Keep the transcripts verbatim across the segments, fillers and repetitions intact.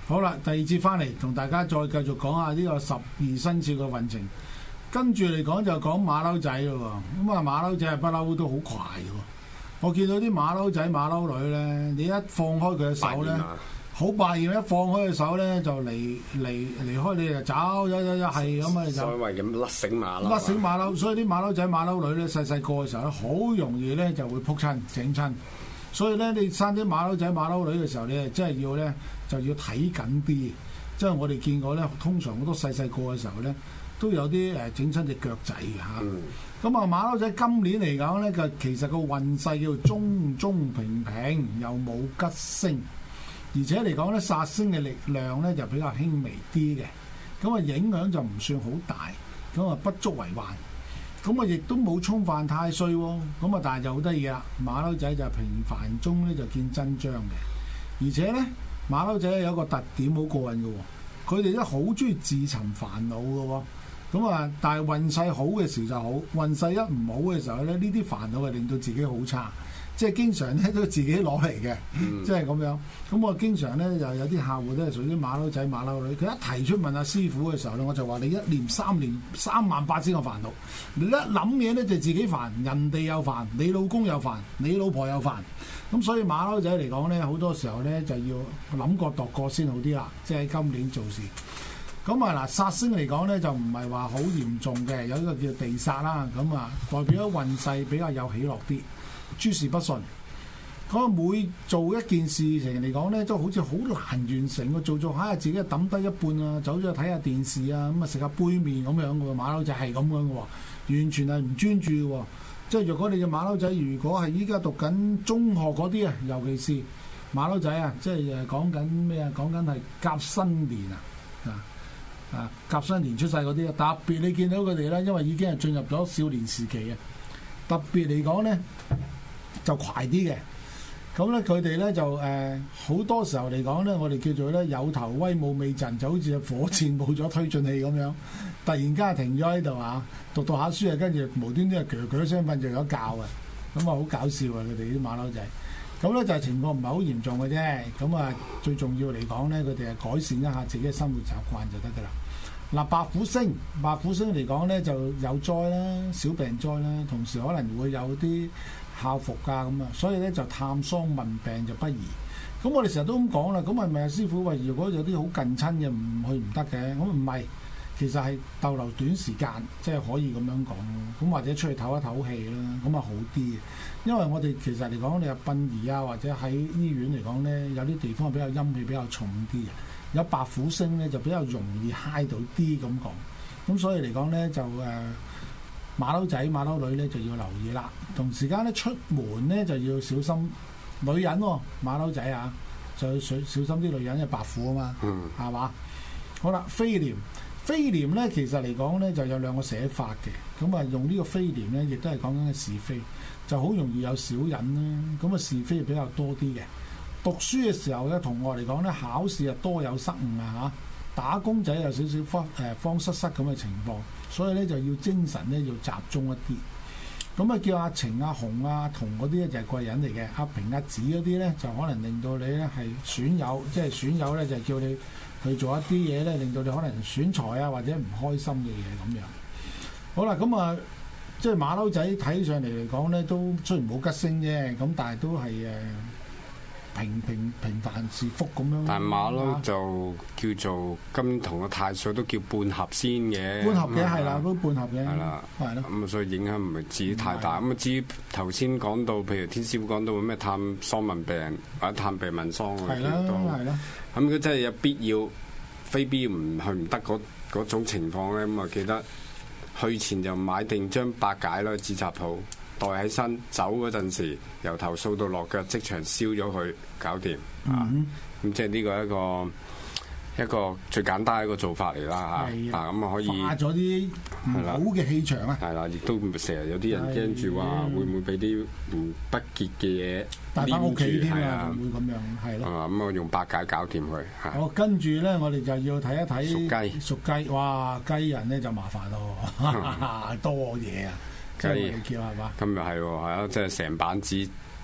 好啦，第二節翻嚟同大家再繼續講下呢個十二生肖嘅運程。跟住嚟講就講馬騮仔咯喎。咁啊馬騮仔係不嬲都好快嘅喎。我見到啲馬騮仔馬騮女咧，你一放開佢嘅手咧，好百厭，一放開佢手咧就離離離開你就走，有有有係咁啊就。 所謂咁甩繩馬騮。 甩繩馬騮，所以啲馬騮仔馬騮女咧細細個嘅時候咧，好容易咧就會撲親整親。所以咧，你生啲馬騮仔馬騮女嘅時候，你係真係要咧就要睇緊啲。即係我哋見過咧，通常好多細細個嘅時候咧，都有啲誒整親隻腳仔嘅嚇。咁啊、嗯、馬騮仔今年嚟講咧，就其實個運勢叫做中中平平，又冇吉星，而且嚟講咧殺星嘅力量咧就比較輕微啲嘅。咁啊影響就唔算好大，咁啊不足為患。咁啊，亦都冇沖犯太歲喎。咁啊，但係就好得意啦。馬騮仔就平凡中咧就見真章嘅，而且咧馬騮仔有一個特點好過癮嘅喎，佢哋都好中意自尋煩惱嘅喎。咁啊，但係運勢好嘅時候就好，運勢一唔好嘅時候咧，呢啲煩惱係令到自己好差，即係經常咧都自己攞嚟嘅，即係咁樣。咁我經常咧就有啲客戶都係屬於馬騮仔馬騮女，佢一提出問阿師傅嘅時候咧，我就話你一年三年三萬八千個煩惱，你一諗嘢咧就自己煩，人哋又煩，你老公又煩，你老婆又煩。咁所以馬騮仔嚟講咧，好多時候咧就要諗過度過先好啲啦，即係今年做事。咁啊嗱，殺星嚟講咧就唔係話好嚴重嘅，有一個叫地煞啦，咁啊代表咗運勢比較有起落啲，諸事不順。咁每做一件事情嚟講咧，都好似好難完成嘅，做做下自己抌低一半啊，走咗去睇下電視啊，咁啊食下杯麵咁樣嘅喎，馬騮仔係咁樣嘅喎，完全係唔專注嘅喎。即係若果你嘅馬騮仔，如果係依家讀緊中學嗰啲啊，尤其是馬騮仔啊，即係誒講緊咩啊？講緊係甲申年啊，啊啊甲申年出世嗰啲啊，特別你見到佢哋咧，因為已經係進入咗少年時期啊，特別嚟講咧就快啲嘅。咁咧佢哋咧就誒好、呃、多時候嚟講咧，我哋叫做咧有頭威冇尾陣，就好似火箭冇咗推進器咁樣，突然間停咗喺度啊，讀讀下書啊，跟住無端端啊鋸鋸聲瞓著咗覺啊，咁啊好搞笑啊！佢哋啲馬騮仔，咁咧就係情況唔係好嚴重嘅啫。咁啊最重要嚟講咧，佢哋係改善一下自己嘅生活習慣就得㗎啦。嗱，白虎星，白虎星嚟講咧就有災啦，小病災啦，同時可能會有啲校服啊咁啊，所以咧就探喪問病就不宜。咁我哋成日都咁講啦，咁係咪啊師傅話如果有啲好近親嘅唔去唔得嘅？咁唔係，其實係逗留短時間，即係可以咁樣講咯。咁或者出去唞一唞氣啦，咁啊好啲嘅。因為我哋其實嚟講，你話殯儀啊，或者喺醫院嚟講咧，有啲地方比較陰氣比較重啲嘅，有白虎星咧就比較容易揩到啲咁講。咁所以嚟講咧就誒。呃馬騮仔馬騮女咧就要留意啦，同時間咧出門咧就要小心女人喎、哦，馬騮仔啊就要小小心啲女人，因為白虎啊嘛，係嘛、嗯？好啦，飛廉飛廉咧其實嚟講咧就有兩個寫法嘅，咁啊用呢個飛廉咧亦都係講緊嘅是非，就好容易有小人啦，咁啊是非比較多啲嘅。讀書嘅時候咧，同學嚟講咧考試啊多有失誤啊嚇，打工仔有少少慌誒慌失失咁嘅情況。所以咧就要精神咧要集中一啲，咁啊叫阿程阿紅阿同嗰啲咧就係貴人嚟嘅，阿平阿子嗰啲咧就可能令到你咧係損友，即係損友咧就叫你去做一啲嘢咧，令到你可能損財啊或者唔開心嘅嘢咁樣。好啦，咁啊即係馬騮仔睇上嚟嚟講咧，都雖然冇吉星啫，咁但係都係誒。平平平凡是福咁樣， 但係馬騮就叫做今同個太歲都叫半合先嘅， 半合嘅係啦，都半合嘅， 係啦，係咯。咁啊，所以影響唔係至於太大。咁啊，至於頭先講到，譬如天師傅講到咩探喪問病或者探病問喪嗰啲都係啦。咁如果真係有必要，非必要唔去唔得嗰嗰種情況咧，咁啊記得去前就買定張百解啦，紙紮鋪。袋喺身，走嗰陣時，由頭掃到落腳，即場燒咗佢，搞掂、嗯、啊！咁即係呢個一個一個最簡單一個做法嚟啦嚇，啊咁啊可以化咗啲唔好嘅氣場啊！ 係啦，亦都成日有啲人驚住話會唔會俾啲唔不潔嘅嘢帶翻屋企添啊，會咁樣係咯。 啊咁啊用百解搞掂佢嚇。 好，跟住咧，我哋就要睇一睇屬雞， 屬雞，哇！雞人咧就麻煩咯，多嘢啊！ 雞叫係嘛？今日係喎，係啊！即係成板紙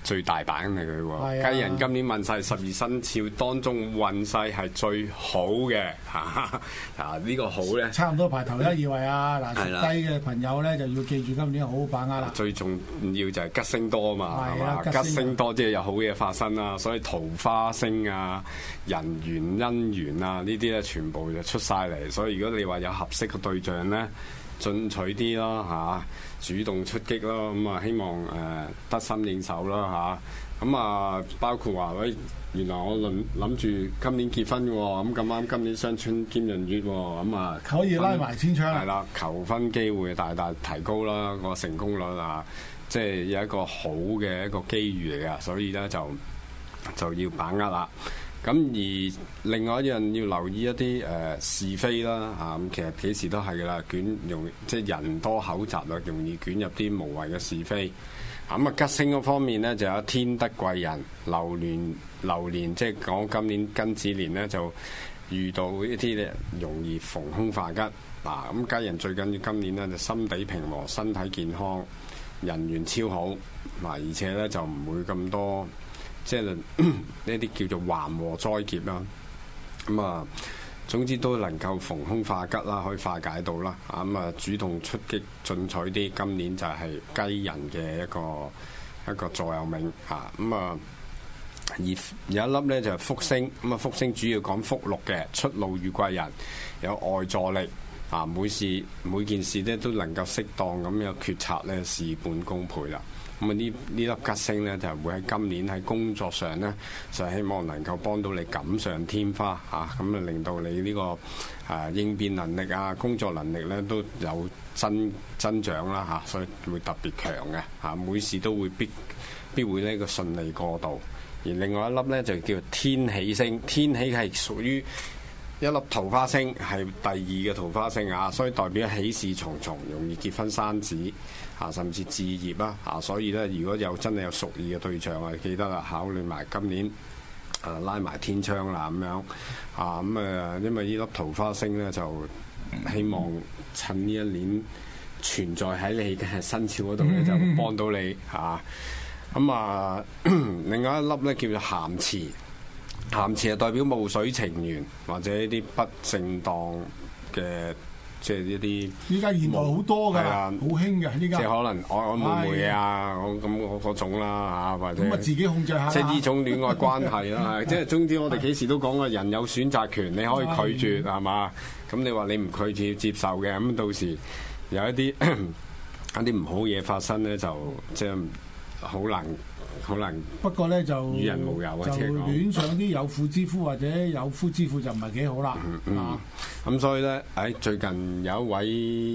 最大版嚟佢喎。 啊、 雞人今年問晒十二生肖當中運勢係最好嘅嚇，啊呢、這個好咧， 差唔多排頭一二位啊！嗱，屬雞嘅朋友咧就要記住今年好好把握啦。 最重要就係吉星多啊嘛，係嘛、啊？吉星多即係有好嘢發生啦，所以桃花星啊、人緣姻緣啊呢啲咧全部就出晒嚟。所以如果你話有合適嘅對象咧，進取啲咯嚇，主動出擊咯，咁啊希望誒、呃、得心應手啦嚇。咁啊包括話喂，原來我諗諗住今年結婚喎，咁咁啱今年雙春兼閏月喎，咁啊可以拉埋天窗。 係啦，求婚機會大大提高啦，個成功率啊，即係有一個好嘅一個機遇嚟㗎，所以咧就就要把握啦。咁而另外一樣要留意一啲誒、呃、是非啦嚇，咁、啊、其實幾時都係㗎啦，捲容即係人多口雜啊，容易捲入啲無謂嘅是非。咁啊吉星嗰方面咧就有天德貴人，流年流年即係講今年庚子年咧就遇到一啲咧容易逢凶化吉。嗱、啊、咁雞人最緊要今年咧就心地平和，身體健康，人緣超好，嗱、啊、而且咧就唔會咁多。即係呢啲叫做橫禍災劫啦，咁啊，總之都能夠逢凶化吉啦，可以化解到啦。啊咁啊，主動出擊進取啲，今年就係雞人嘅一個一個座右銘嚇。咁啊，而有一粒咧就係福星，咁啊福星主要講福祿嘅，出路遇貴人，有外助力啊，每事每件事咧都能夠適當咁有決策咧，事半功倍啦。咁啊！呢呢粒吉星咧，就係會喺今年喺工作上咧，就希望能夠幫到你錦上添花嚇，咁啊令到你呢、這個誒、啊、應變能力啊、工作能力咧都有增增長啦嚇、啊，所以會特別強嘅嚇、啊，每事都會必必會呢個順利過渡。而另外一粒咧就叫天喜星，天喜係屬於一粒桃花星，係第二嘅桃花星啊，所以代表喜事重重，容易結婚生子。啊，甚至置業啦，啊，所以咧，如果有真係有屬意嘅對象啊，記得啦，考慮埋今年啊拉埋天窗啦，咁樣啊，咁啊，因為呢粒桃花星咧，就希望趁呢一年存在喺你嘅生肖嗰度咧，就幫到你嚇。咁啊，另外一粒咧叫做咸池，咸池係代表霧水情緣或者一啲不正當嘅。即係一啲，依家現代好多㗎，好興嘅依家。 即係可能曖曖昧昧啊，咁嗰種啦嚇，或者咁啊自己控制下。 即係呢種戀愛關係啦，即係總之我哋幾時都講過，人有選擇權，你可以拒絕係嘛？咁你話你唔拒絕要接受嘅，咁到時有一啲一啲唔好嘢發生咧，就即係好難。好難，不過咧就與人無尤啊！就戀上啲有婦之夫或者有夫之婦就唔係幾好啦。嗯嗯。咁、啊嗯、所以咧，誒最近有一位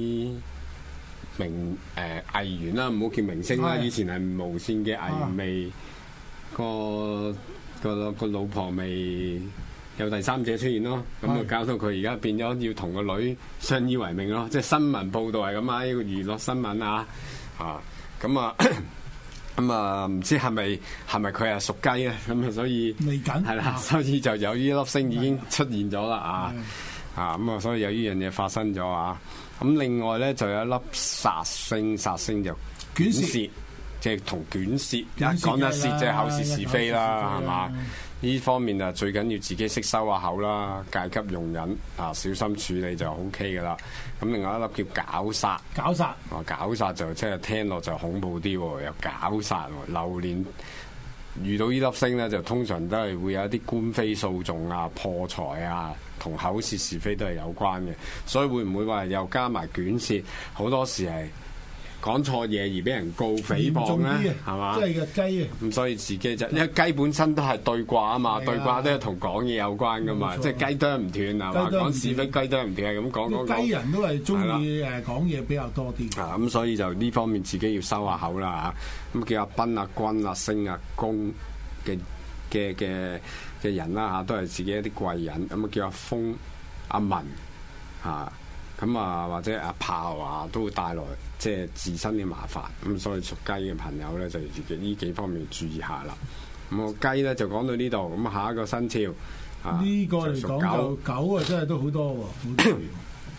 明誒、呃、藝員啦，唔好叫明星啦，的以前係無線嘅藝未個個個老婆未有第三者出現咯，咁啊的搞到佢而家變咗要同個女相依為命咯，即係新聞報道係咁啊，呢個娛樂新聞啊，啊咁啊。咁啊，唔、嗯、知係咪係咪佢係屬雞咧？咁啊，所以嚟緊係啦，所以就有呢粒星已經出現咗啦啊！啊咁啊，所以有呢樣嘢發生咗啊！咁另外咧就有一粒煞星，煞星就卷舌，即係同卷舌，一講得舌即係口舌是非啦，係嘛？呢方面啊，最緊要自己識收下口啦，戒急用忍啊，小心處理就 O K 噶啦。咁另外一粒叫絞煞，絞煞啊，絞煞就即係聽落就恐怖啲喎，有絞煞喎。流年遇到呢粒星咧，就通常都係會有一啲官非訴訟啊、破財啊，同口舌是非都係有關嘅。所以會唔會話又加埋卷舌？好多時係講錯嘢而俾人告誹謗咧，係嘛？即係個雞啊！咁所以自己就因為雞本身都係對卦啊嘛，對卦都係同講嘢有關噶嘛，即係雞啄唔斷係嘛？講是非雞啄唔斷係咁講講講。雞人都係中意誒講嘢比較多啲。啊咁，所以就呢方面自己要收下口啦嚇。咁叫阿賓啊、君啊、星啊、公嘅嘅嘅嘅人啦嚇，都係自己一啲貴人。咁啊叫阿峰、阿文嚇。咁啊，或者阿炮啊，都會帶來即係自身嘅麻煩。咁所以屬雞嘅朋友咧，就自己呢幾方面注意下啦。咁啊，雞咧就講到呢度。咁下一個生肖呢個嚟講就狗啊，真係都好多喎。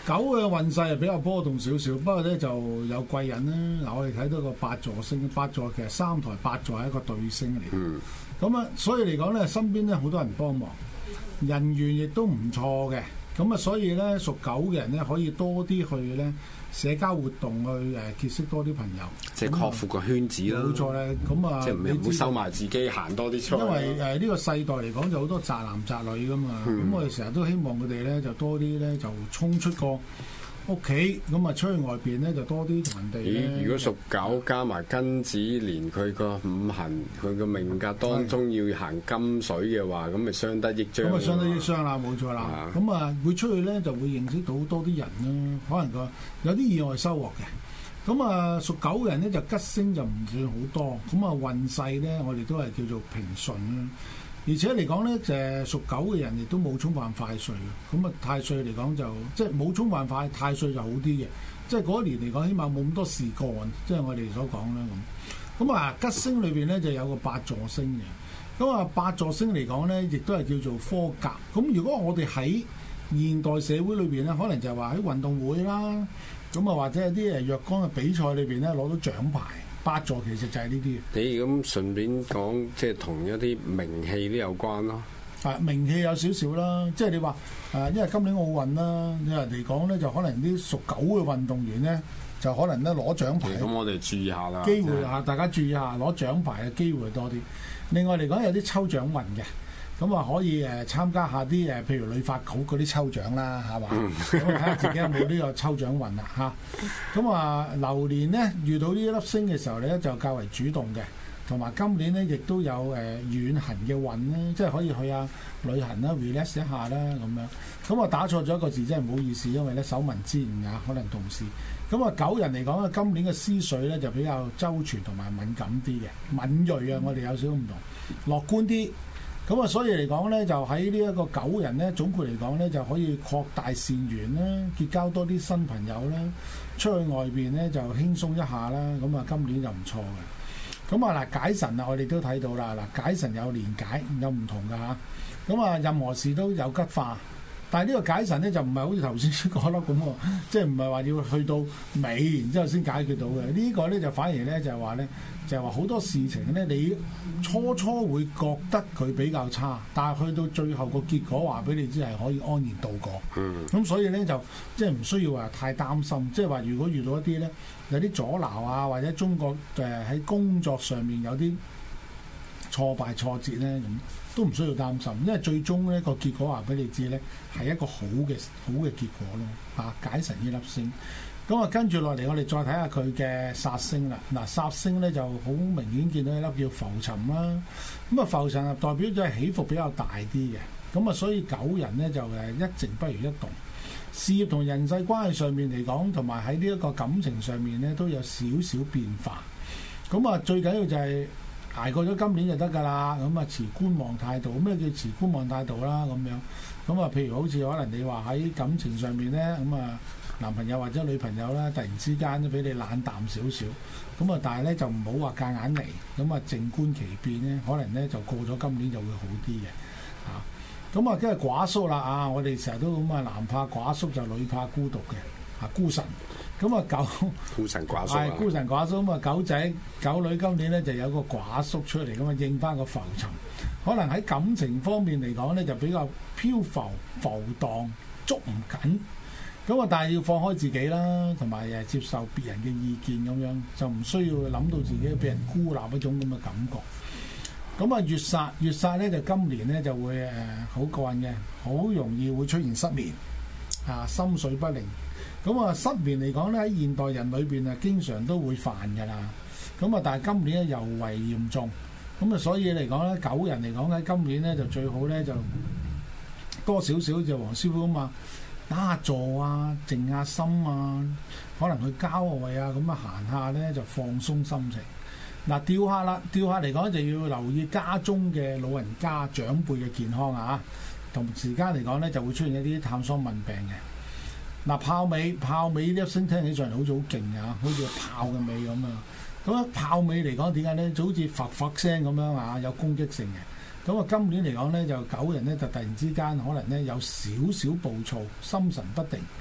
狗嘅運勢係比較波動少少，不過咧就有貴人啦。嗱，我哋睇到個八座星，八座其實三台八座係一個對星嚟。嗯。咁啊，所以嚟講咧，身邊咧好多人幫忙，人緣亦都唔錯嘅。咁啊，所以咧屬狗嘅人咧可以多啲去咧社交活動去誒結識多啲朋友， 即係擴闊個圈子啦。冇錯咧，咁啊， 即係唔好收埋自己，行多啲出去。 因為誒呢個世代嚟講就好多宅男宅女噶嘛，咁、嗯、我哋成日都希望佢哋咧就多啲咧就衝出個屋企，咁啊出去外邊咧就多啲同人哋。咦？ 如果屬狗加埋庚子年，佢個五行佢個命格當中要行金水嘅話，咁咪相得益彰。咁啊相得益彰啦，冇錯啦。咁啊會出去咧就會認識到多啲人啦，可能個有啲意外收穫嘅。咁啊屬狗嘅人咧就吉星就唔算好多，咁啊運勢咧我哋都係叫做平順啦。而且嚟講咧，就係屬狗嘅人亦都冇沖犯太歲，咁啊太歲嚟講就即係冇沖犯太太歲就好啲嘅，即係嗰一年嚟講，起碼冇咁多事幹，即係我哋所講啦咁。咁啊吉星裏邊咧就有個八座星嘅，咁啊八座星嚟講咧，亦都係叫做科甲。咁如果我哋喺現代社會裏邊咧，可能就係話喺運動會啦，咁啊或者係啲誒若干嘅比賽裏邊咧攞到獎牌。八座其實就係呢啲嘅。你咁順便講，即係同一啲名氣都有關咯。 啊，名氣有少少啦，即係你話誒，因為今年奧運啦，有人嚟講咧，就可能啲屬狗嘅運動員咧，就可能咧攞獎牌。 咁我哋注意下啦。 機會嚇，大家注意下攞獎牌嘅機會多啲。另外嚟講，有啲抽獎運嘅。咁啊可以誒參加下啲誒，譬如旅發局嗰啲抽獎啦，係嘛？咁睇下自己有冇呢個抽獎運啦嚇。咁啊流年咧遇到呢一粒星嘅時候咧，就較為主動嘅，同埋今年咧亦都有誒遠行嘅運咧，即係可以去下旅行啦 relax 一下啦咁樣。咁啊打錯咗一個字，真係唔好意思，因為咧手民之誤啊，可能同事。咁啊狗人嚟講咧，今年嘅思緒咧就比較周全同埋敏感啲嘅，敏鋭啊，我哋有少少唔同，樂觀啲。咁啊，所以嚟講咧，就喺呢一個狗人咧，總括嚟講咧，就可以擴大善緣啦，結交多啲新朋友啦，出去外邊咧就輕鬆一下啦。咁啊，今年就唔錯嘅。咁啊嗱，解神啊，我哋都睇到啦。嗱，解神有連解，有唔同噶嚇。咁啊，任何事都有吉化。但係呢個解神咧就唔係好似頭先嗰粒咁喎，即係唔係話要去到尾然之後先解決到嘅。呢、呢個咧就反而咧就係話咧，就係話好多事情咧，你初初會覺得佢比較差，但係去到最後個結果話俾你知係可以安然度過。嗯。咁所以咧就即係唔需要話太擔心，即係話如果遇到一啲咧有啲阻撓啊，或者中國誒喺工作上面有啲挫敗挫折咧咁。都唔需要擔心，因為最終咧個結果話俾你知咧係一個好嘅好嘅結果咯。嚇，解神呢粒星，咁啊跟住落嚟，我哋再睇下佢嘅煞星啦。嗱，煞星咧就好明顯見到一粒叫浮沉啦。咁啊浮沉啊代表咗係起伏比較大啲嘅。咁啊所以狗人咧就誒一靜不如一動，事業同人際關係上面嚟講，同埋喺呢一個感情上面咧都有少少變化。咁啊最緊要就係捱過咗今年就得㗎啦，咁啊持觀望態度。咩叫持觀望態度啦？咁樣咁啊，譬如好似可能你話喺感情上面咧，咁啊男朋友或者女朋友啦，突然之間都俾你冷淡少少，咁啊但係咧就唔好話夾硬嚟，咁啊靜觀其變咧，可能咧就過咗今年就會好啲嘅嚇。咁啊，跟住寡宿啦啊！我哋成日都咁啊，男怕寡宿就女怕孤獨嘅嚇，孤神。咁啊狗孤神寡宿， 係孤神寡宿。咁啊狗仔狗女今年咧就有個寡宿出嚟，咁啊應翻個浮沉，可能喺感情方面嚟講咧就比較漂浮浮蕩，捉唔緊。咁啊但係要放開自己啦，同埋誒接受別人嘅意見咁樣，就唔需要諗到自己俾人孤立嗰種咁嘅感覺。咁啊月煞月煞咧就今年咧就會誒好過癮嘅，好容易會出現失眠啊，心緒不寧。咁啊失眠嚟講咧喺現代人裏邊啊經常都會犯㗎啦。咁啊但係今年咧尤為嚴重。咁啊所以嚟講咧狗人嚟講喺今年咧就最好咧就多少少就黃師傅啊嘛，打下坐啊，靜下心啊，可能去郊外啊咁啊行下咧就放鬆心情。嗱吊客啦，吊客嚟講就要留意家中嘅老人家長輩嘅健康啊，同時間嚟講咧就會出現一啲探瘡問病嘅。嗱炮尾炮尾呢一聲聽起上嚟好似好勁啊，好似炮嘅尾咁啊！咁啊炮尾嚟講點解咧？就好似發發聲咁樣啊，有攻擊性嘅。咁啊今年嚟講咧，就狗人咧就突然之間可能咧有少少暴躁、心神不定。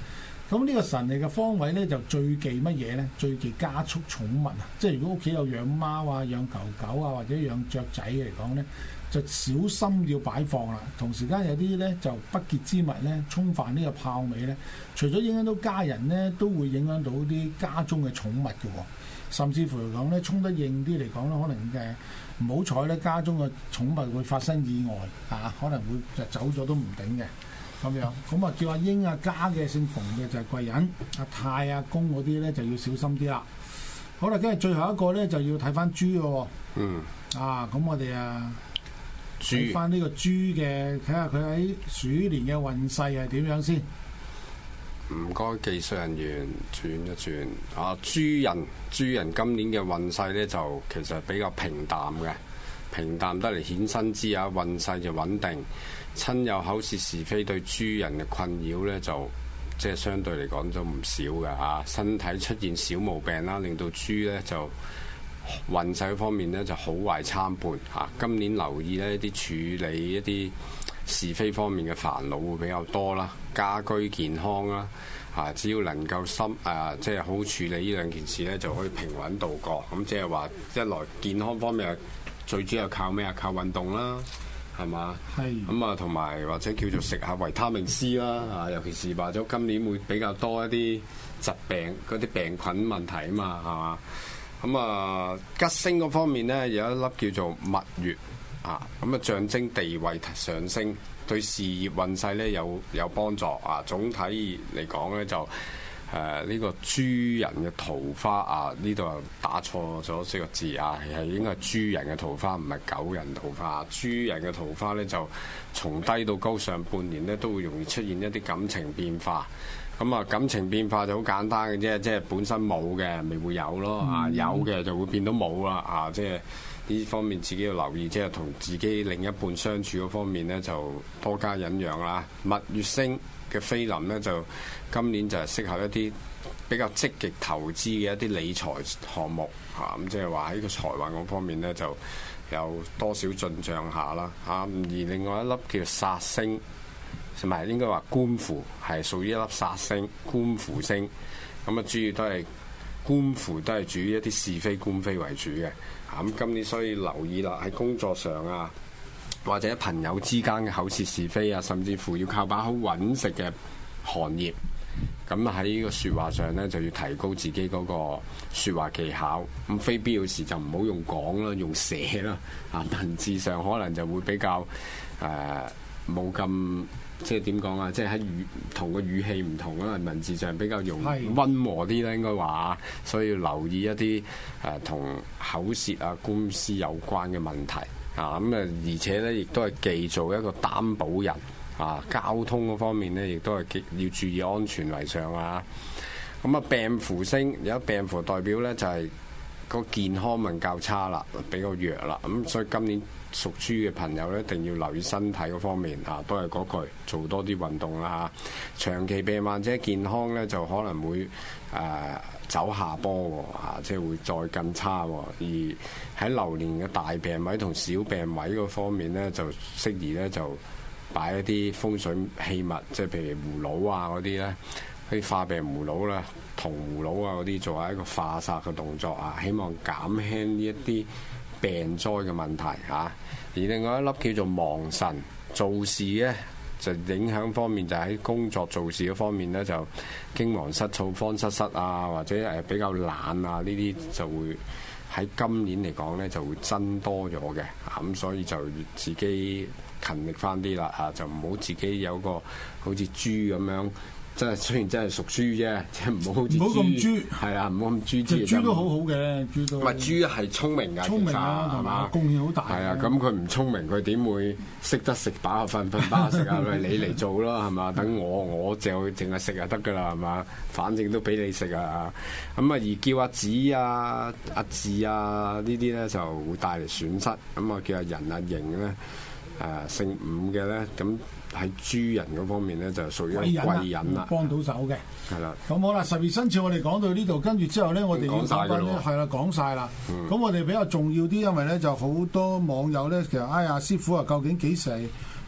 咁呢個神嚟嘅方位咧就最忌乜嘢咧？最忌家畜寵物啊！即係如果屋企有養貓啊、養狗狗啊或者養雀仔嚟講咧，就小心要擺放啦。同時間有啲咧就不潔之物咧衝犯呢個炮尾咧，除咗影響到家人咧，都會影響到啲家中嘅寵物嘅喎。甚至乎嚟講咧，衝得硬啲嚟講咧，可能嘅唔好彩咧，家中嘅寵物會發生意外啊，可能會就走咗都唔頂嘅。咁樣，咁啊叫阿英啊家嘅姓馮嘅就係貴人，阿太啊公嗰啲咧就要小心啲啦。好啦，跟住最後一個咧就要睇翻豬咯。嗯。啊，咁我哋啊睇翻呢個豬嘅，睇下佢喺鼠年嘅運勢係點樣先。 唔該，技術人員轉一轉。啊，豬人，豬人今年嘅運勢咧就其實比較平淡嘅，平淡得嚟顯身之啊，運勢就穩定。親友口舌是非對豬人嘅困擾咧，就即係相對嚟講都唔少嘅嚇。身體出現小毛病啦，令到豬咧就運勢方面咧就好壞參半嚇。今年留意呢啲處理一啲是非方面嘅煩惱會比較多啦。家居健康啦嚇，只要能夠心誒即係好處理呢兩件事咧，就可以平穩度過。咁即係話一來健康方面最主要靠咩啊？靠運動啦。係嘛？係咁啊，同埋或者叫做食下維他命 C 啦，啊，尤其是話咗今年會比較多一啲疾病嗰啲病菌問題啊嘛，係嘛？咁啊，吉星嗰方面咧有一粒叫做蜜月啊，咁啊象徵地位上升，對事業運勢咧有有幫助啊。總體嚟講咧就誒呢、啊這個豬人嘅桃花啊，呢度又打錯咗四個字啊，係應該係豬人嘅桃花，唔係狗人桃花。豬人嘅桃花咧就從低到高，上半年咧都會容易出現一啲感情變化。咁啊，感情變化就好簡單嘅啫，即係本身冇嘅咪會有咯，啊有嘅就會變到冇啦，啊即係呢方面自己要留意，即係同自己另一半相處嗰方面咧就多加忍讓啦。蜜月星嘅飛臨咧就今年就係適合一啲比較積極投資嘅一啲理財項目嚇，咁即係話喺個財運嗰方面咧就有多少進帳下啦嚇。而另外一粒叫煞星，同埋應該話官符，係屬於一粒煞星官符星，咁啊主要都係官符都係主於一啲是非官非為主嘅嚇。咁今年所以留意啦，喺工作上啊，或者朋友之間嘅口舌是非啊，甚至乎要靠把口揾食嘅行業，咁喺呢個説話上咧就要提高自己嗰個説話技巧。咁非必要時就唔好用講啦，用寫啦。啊，文字上可能就會比較誒冇咁即係點講啊？即係喺語同個語氣唔同啦，文字上比較容易溫和啲啦，應該話。所以要留意一啲誒同口舌啊、官司有關嘅問題。啊，咁啊，而且咧，亦都係記做一個擔保人啊。交通嗰方面咧，亦都係要注意安全為上啊。咁啊，病符星有一病符代表咧，就係個健康運較差啦，比較弱啦。咁所以今年屬豬嘅朋友咧，一定要留意身體嗰方面啊，都係嗰句做多啲運動啦嚇。長期病患者健康咧，就可能會誒、呃、走下坡喎、啊、即係會再更差喎。而喺流年嘅大病位同小病位嗰方面咧，就適宜咧就擺一啲風水器物，即係譬如葫蘆啊嗰啲咧，啲化病葫蘆啦、銅葫蘆啊嗰啲，做下一個化煞嘅動作啊，希望減輕呢一啲病災嘅問題嚇、啊。而另外一粒叫做亡神，做事咧就影響方面就喺工作做事嗰方面咧，就驚忙失措、慌失失啊，或者誒比較懶啊，呢啲就會喺今年嚟講咧就會增多咗嘅。咁、啊、所以就自己勤力翻啲啦嚇，就唔好自己有個好似豬咁樣。真係雖然真係屬豬啫，即係唔好好似豬，唔好咁豬，係啊，唔好咁豬。 隻豬都好好嘅，豬都。唔係豬係聰明㗎， 聰明啊，係嘛？貢獻好大。 係啊，咁佢唔聰明，佢點會識得食飽瞓瞓飽食啊？咪你嚟做咯，係嘛？等我我就淨係食就得㗎啦，係嘛？反正都俾你食啊！咁啊，而叫阿子啊、阿志啊呢啲咧就會帶嚟損失。咁啊，叫阿仁阿盈咧，誒姓伍嘅咧咁。喺豬人嗰方面咧，就屬於貴人啦， 幫到手嘅。係啦，咁好啦，十二生肖我哋講到呢度，跟住之後咧，我哋要講翻咧，係啦，講晒啦。咁、嗯、我哋比較重要啲，因為咧就好多網友咧，其實哎呀，師傅啊，究竟幾時係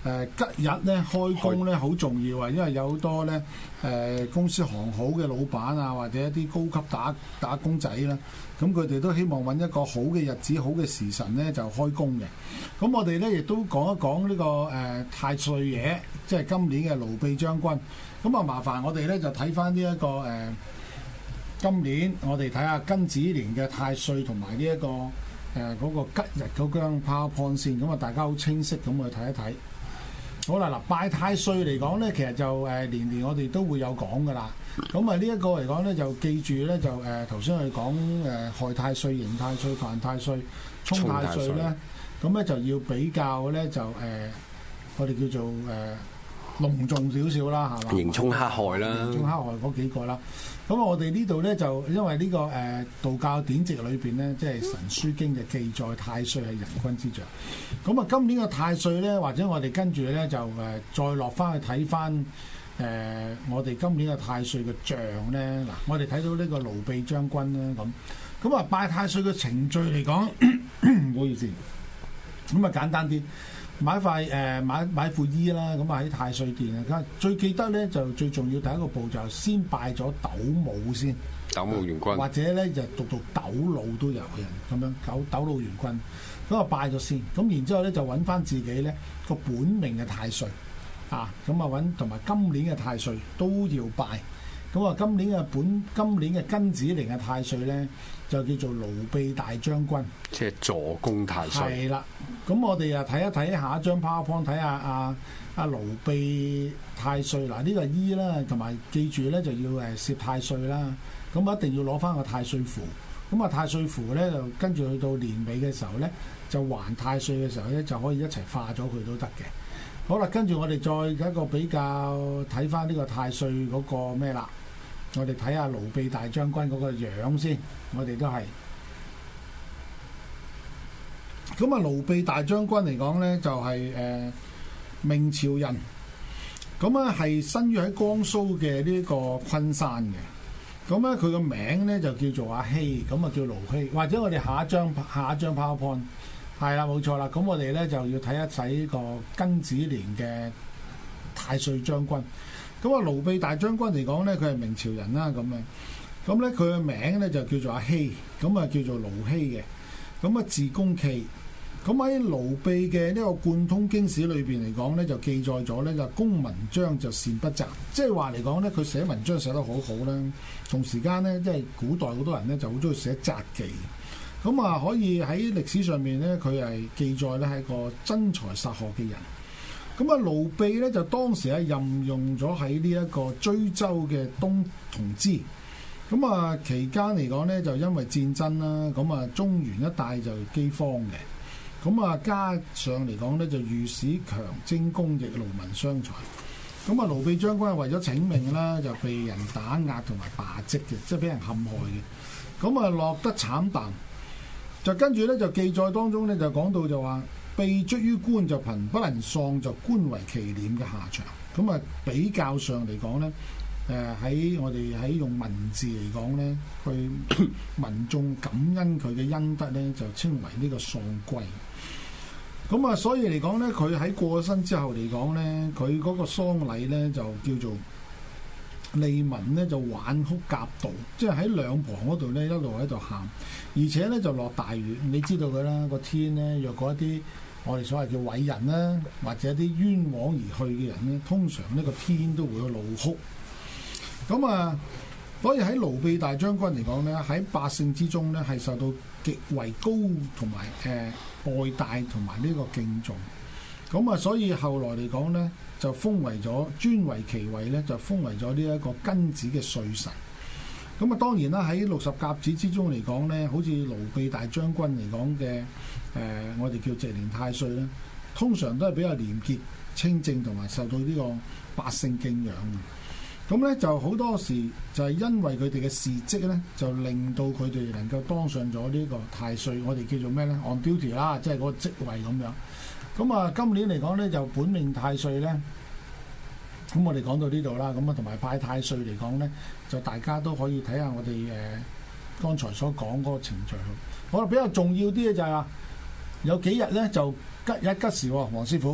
誒吉日咧開工咧好重要啊，因為有好多咧誒、呃、公司行好嘅老闆啊，或者一啲高級打打工仔啦，咁佢哋都希望揾一個好嘅日子、好嘅時辰咧就開工嘅。咁我哋咧亦都講一講呢、這個誒、呃、太歲爺，即係今年嘅盧弼將軍。咁啊麻煩我哋咧就睇翻呢一個誒、呃、今年我哋睇下庚子年嘅太歲同埋呢一個誒嗰、呃那個吉日嗰張 PowerPoint 先，咁啊大家好清晰咁去睇一睇。好啦，嗱拜太歲嚟講咧，其實就誒、呃、年年我哋都會有講噶啦。咁啊呢一個嚟講咧，就記住咧就誒頭先我哋講誒害太歲、刑太歲、犯太歲、沖太歲咧，咁咧就要比較咧就誒、呃、我哋叫做誒、呃、隆重少少啦，係嘛？ 刑沖克害啦， 刑沖克害嗰幾個啦。咁啊，我哋呢度咧就因為呢、這個誒、呃、道教典籍裏邊咧，即係《神書經》就記載太歲係人君之長。咁啊，今年嘅太歲咧，或者我哋跟住咧就誒、呃、再落翻去睇翻誒我哋今年嘅太歲嘅像咧。嗱，我哋睇到呢個盧弼將軍咧咁。咁啊，拜太歲嘅程序嚟講，唔好意思，咁啊簡單啲。買塊誒、呃、買買副衣啦，咁啊喺太歲殿啊，最記得咧就最重要第一個步驟，先拜咗斗母先， 斗母元君， 或者咧就讀到斗老都有嘅咁樣，斗斗老元君，咁啊拜咗先，咁然之後咧就揾翻自己咧個本命嘅太歲啊，咁啊揾同埋今年嘅太歲都要拜，咁啊今年嘅本今年嘅庚子年嘅太歲咧就叫做盧弼大將軍， 即係助攻太歲。 係啦，咁我哋啊睇一睇下一張 PowerPoint，睇下阿阿盧弼太歲嗱，呢個衣啦，同埋記住咧就要誒攝太歲啦，咁啊一定要攞翻個太歲符，咁啊太歲符咧就跟住去到年尾嘅時候咧就還太歲嘅時候咧就可以一齊化咗佢都得嘅。好啦，跟住我哋再有一個比較睇翻呢個太歲嗰個咩啦。我哋睇下盧弼大將軍嗰個樣先，我哋都係咁啊。盧弼大將軍嚟講咧，就係、是、誒、呃、明朝人，咁啊係生於喺江蘇嘅呢個昆山嘅。咁咧佢個名咧就叫做阿希，咁啊叫盧希。或者我哋下一張下一張 PowerPoint 係啦，冇錯啦。咁我哋咧就要睇一睇呢個庚子年嘅太歲將軍。咁啊，盧弼大將軍嚟講咧，佢係明朝人啦，咁啊，咁咧佢嘅名咧就叫做阿希，咁啊叫做盧希嘅，咁啊字公契，咁喺盧弼嘅呢個貫通經史裏邊嚟講咧，就記載咗咧就公文章就善不雜，即係話嚟講咧，佢寫文章寫得好好啦，同時間咧即係古代好多人咧就好中意寫札記，咁啊可以喺歷史上面咧，佢係記載咧係一個真才實學嘅人。咁啊，盧弼咧就當時係任用咗喺呢一個追州嘅東同知，咁啊期間嚟講咧就因為戰爭啦，咁啊中原一帶就饑荒嘅，咁啊加上嚟講咧就御史強徵公役，勞民傷財，咁啊盧弼將軍係為咗請命啦，就被人打壓同埋罷職嘅，即係俾人陷害嘅，咁啊落得慘淡，就跟住咧就記載當中咧就講到就話。被卒於官就貧不能喪，就官為其斂嘅下場。咁啊比較上嚟講咧，誒、呃、喺我哋喺用文字嚟講咧，去民眾感恩佢嘅恩德咧，就稱為呢個喪歸。咁啊，所以嚟講咧，佢喺過身之後嚟講咧，佢嗰個喪禮咧就叫做利民咧就挽哭夾道，即係喺兩旁嗰度咧一路喺度喊，而且咧就落大雨。你知道嘅啦，個天咧若果一啲我哋所謂叫偉人啦，或者啲冤枉而去嘅人咧，通常呢個天都會有怒哭。咁啊，所以喺盧弼大將軍嚟講咧，喺百姓之中咧係受到極為高同埋誒愛戴同埋呢個敬重。咁啊，所以後來嚟講咧，就封為咗尊為其位咧，就封為咗呢一個庚子嘅歲神。咁啊，當然啦，喺六十甲子之中嚟講咧，好似盧弼大將軍嚟講嘅誒，我哋叫直年太歲咧，通常都係比較廉潔清正同埋受到呢個百姓敬仰嘅。咁咧就好多時就係因為佢哋嘅事蹟咧，就令到佢哋能夠當上咗呢個太歲，我哋叫做咩咧 on duty 啦，即係嗰個職位咁樣。咁啊，今年嚟講咧就本命太歲咧。咁我哋講到呢度啦，咁啊同埋拜太歲嚟講咧，就大家都可以睇下我哋誒、呃、剛才所講嗰個程序。好啦，比較重要啲嘅就係話有幾日咧就吉日吉時喎，黃師傅。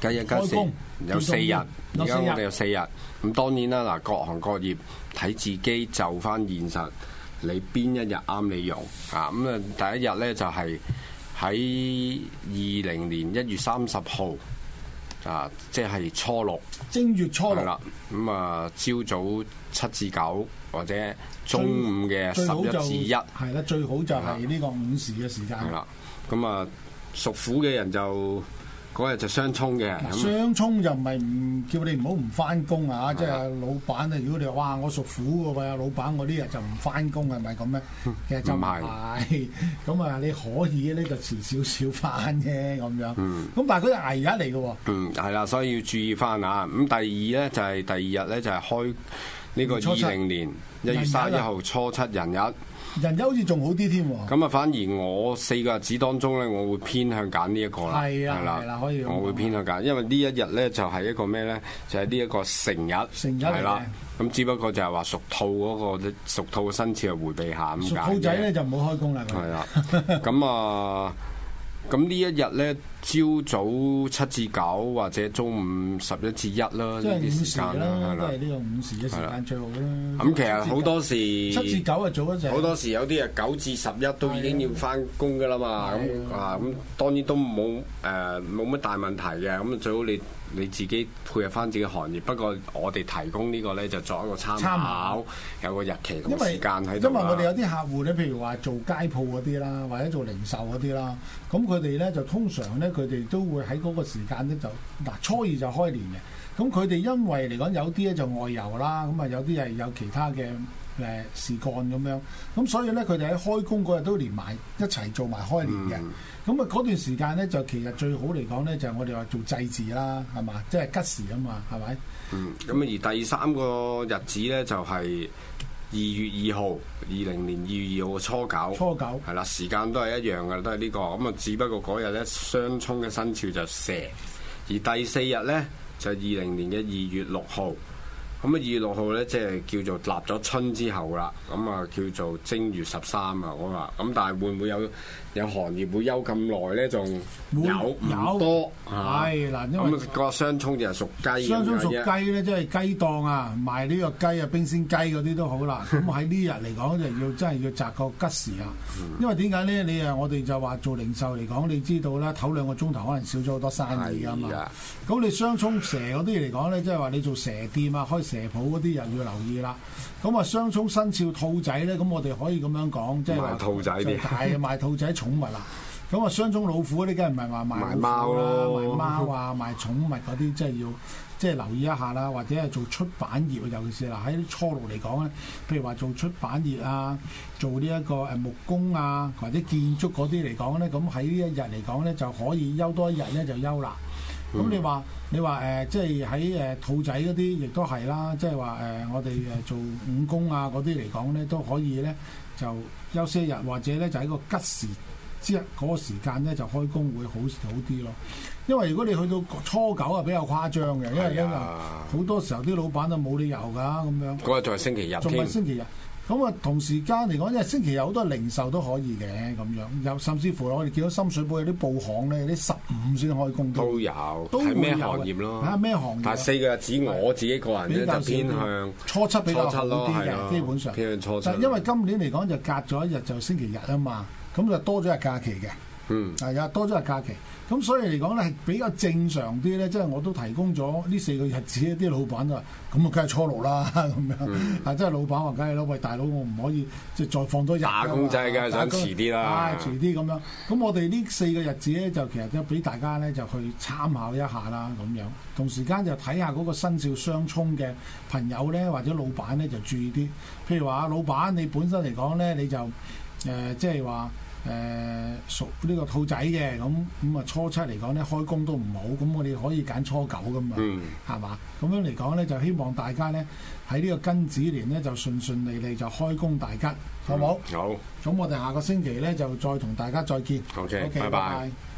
吉一吉時有四日，而家我哋有四日。咁當然啦，嗱，各行各業睇自己就翻現實，你邊一日啱你用啊？咁啊，第一日咧就係喺二零年一月三十號啊，即係初六， 正月初六。 係啦，咁啊，朝早七至九或者中午嘅十一至一， 係啦，最好就係呢個午時嘅時間。 係啦，咁啊，屬虎嘅人就嗰日就相沖嘅。 相沖就唔係唔叫你唔好唔翻工啊！即係老闆啊，如果你話哇我屬虎嘅喎，老闆我呢日就唔翻工係咪咁咧？其實就唔係，咁啊你可以呢就遲少少翻啫咁樣。嗯。咁但係嗰日捱日嚟嘅喎。嗯， 係啦，所以要注意翻啊！咁第二咧就係第二日咧就係開呢個二零年一月三十一號初七人日。 人日好似仲好啲添喎。 咁啊，反而我四個日子當中咧，我會偏向揀呢一個啦。 係啊，係啦，可以。 我會偏向揀，因為呢一日咧就係一個咩咧？就係呢一個成日。 成日係啦。咁只不過就係話屬兔嗰個屬兔嘅生肖回避下咁解。 屬兔仔咧就唔好開工啦。 係啦。咁啊，咁呢一日咧，朝早七至九或者中午十一至一啦，呢啲時間啦，係啦， 都係呢個午時嘅時間最好啦。 咁其實好多時七至九啊，早一陣。 好多時有啲啊九至十一都已經要翻工噶啦嘛。咁啊咁當然都冇誒冇乜大問題嘅。咁最好你你自己配合翻自己行業。不過我哋提供呢個咧就作一個參考，有個日期同時間喺度。 因為我哋有啲客戶咧，譬如話做街鋪嗰啲啦，或者做零售嗰啲啦，咁佢哋咧就通常咧佢哋都會喺嗰個時間咧就嗱初二就開年嘅。咁佢哋因為嚟講有啲咧就外遊啦，咁啊有啲係有其他嘅誒事幹咁樣，咁所以咧佢哋喺開工嗰日都連埋一齊做埋開年嘅。咁啊嗰段時間咧就其實最好嚟講咧就係我哋話做祭祀啦，係嘛，即係吉時啊嘛，係咪？ 嗯，咁而第三個日子咧就係二月二號，二零年二月二號嘅初九。初九係啦，時間都係一樣嘅，都係呢個。咁啊，只不過嗰日咧相沖嘅生肖就蛇，而第四日咧就係二零年嘅二月六號。咁啊，二月六號咧，即係叫做立咗春之後啦。咁啊，叫做正月十三啊，我話。咁但係會唔會有有行業會休咁耐咧？仲有唔多係嗱，因為咁個相沖就係屬雞。 相沖屬雞咧，即係雞檔啊，賣呢個雞啊，冰鮮雞嗰啲都好啦。咁喺呢日嚟講，就要真係要擇個吉時啊。因為點解咧？你啊，我哋就話做零售嚟講，你知道啦，頭兩個鐘頭可能少咗好多生意㗎嘛。咁你相沖蛇嗰啲嚟講咧，即係話你做蛇店啊，開蛇鋪嗰啲人要留意啦。咁啊，相沖生肖兔仔咧，咁我哋可以咁樣講，即係話兔仔啲係賣兔仔寵物啦。咁啊，相沖老虎嗰啲梗係唔係話賣貓啦，賣貓啊，賣寵物嗰啲，即係要即係留意一下啦。或者係做出版業，尤其是嗱喺初六嚟講咧，譬如話做出版業啊，做呢一個誒木工啊，或者建築嗰啲嚟講咧，咁喺呢一日嚟講咧，就可以休多一日咧就休啦。咁、嗯、你話你話誒、呃，即係喺誒兔仔嗰啲，亦都係啦。即係話誒，我哋誒做五工啊嗰啲嚟講咧，都可以咧就休息一日，或者咧就喺個吉時之日嗰個時間咧就開工會好好啲咯。因為如果你去到初九啊，比較誇張嘅，因為因為好多時候啲老闆都冇理由㗎咁樣。 嗰日仲係星期日， 仲係星期日。咁啊，同時間嚟講，因為星期日好多零售都可以嘅咁樣，有甚至乎我哋見到深水埗有啲布行咧，有啲十五先開工都， 都有，睇咩行業咯， 睇下咩行業。 但係四個日子我自己個人咧就偏向初七比較好啲嘅，基本上。 偏向初七。 但因為今年嚟講就隔咗一日就星期日啊嘛，咁就多咗日假期嘅。 嗯， 係啊，多咗日假期，咁所以嚟講咧係比較正常啲咧，即係我都提供咗呢四個日子，啲老闆都話，咁啊梗係初六啦咁樣，嗯、啊即係老闆話梗係咯，喂大佬我唔可以即係再放多日。打工仔梗係想遲啲啦， 啊遲啲咁樣，咁我哋呢四個日子咧就其實都俾大家咧就去參考一下啦咁樣，同時間就睇下嗰個生肖相沖嘅朋友咧或者老闆咧就注意啲，譬如話老闆你本身嚟講咧你就誒、呃、即係話。誒、呃、屬呢個兔仔嘅咁咁啊初七嚟講咧開工都唔好，咁我哋可以揀初九噶嘛，係嘛、嗯？咁樣嚟講咧就希望大家咧喺呢個庚子年咧就順順利利就開工大吉，好冇？ 好。 咁我哋下個星期咧就再同大家再見。 OK， okay 拜拜。拜拜。